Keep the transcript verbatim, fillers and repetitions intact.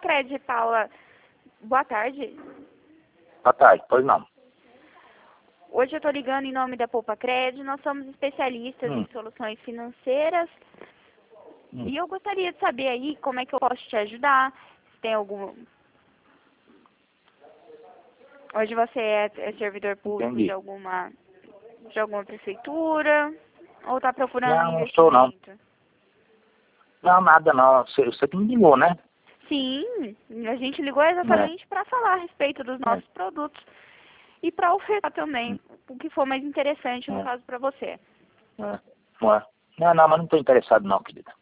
Poupa-Crédito, Paula. Boa tarde. Boa tarde, pois não. Hoje eu estou ligando em nome da Poupa-Crédito. Nós somos especialistas Hum. em soluções financeiras. Hum. E eu gostaria de saber aí como é que eu posso te ajudar. Se tem algum... Hoje você é, é servidor público Entendi. de alguma, de alguma prefeitura? Ou está procurando Não, um não sou não. investimento? Não, nada não. Você, você que me ligou, né? Sim, a gente ligou É. exatamente para falar a respeito dos É. nossos produtos e para ofertar também Hum. o que for mais interessante no É. caso para você. É. Ué. Não, não, mas não estou interessado não, querida.